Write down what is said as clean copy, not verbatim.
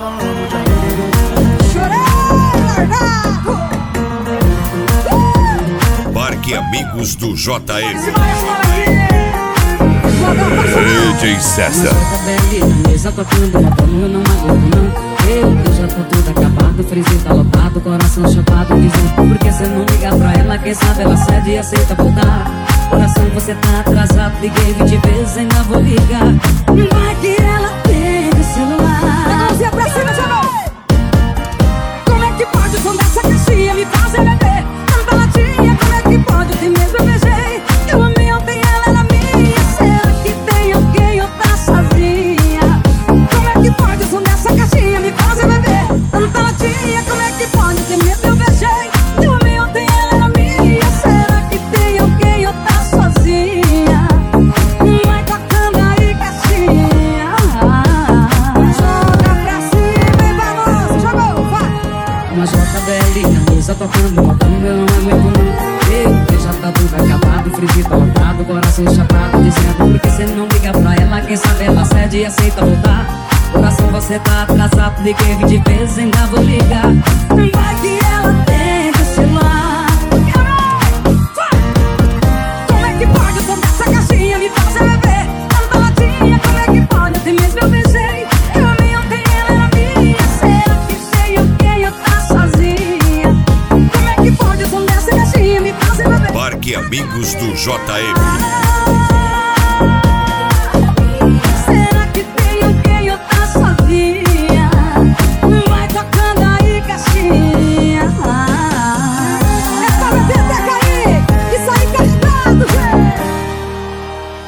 falando de Chorei, largado. Parque Amigos do JM. DJ César. Na mesa tocando, rapando, eu não aguento não. Eu já tô tudo acabado, freezer tá lotado, coração chapado, dizendo por que cê não liga pra ela? Quem sabe ela cede e aceita voltar. Coração, você tá atrasado, liguei 20 vezes, ainda vou ligar. Vai que ela tem o celular. Mãozinha pra cima, jogou. Como é que pode o som dessa caixinha me fazer beber tanta latinha? Como é que pode? Ontem mesmo eu beijei, eu amei ontem, ela era minha. Será que tem alguém ou tá sozinha? Como é que pode o som dessa caixinha me fazer beber tanta latinha? Como é que pode? Ontem mesmo eu beijei, eu amei ontem, ela era minha. Será que tem alguém ou tá sozinha? Vai tocando aí, caixinha. Joga pra cima e vamos. Jogou, vai. Uma JBL na mesa tocando, botando, eu não aguento não. Eu já tá tudo acabado, freezer tá lotado, coração chapado, dizendo por que cê não liga pra ela? Quem sabe ela cede e aceita voltar. Coração, você tá atrasado, liguei 20 vezes, ainda vou ligar. Vai que ela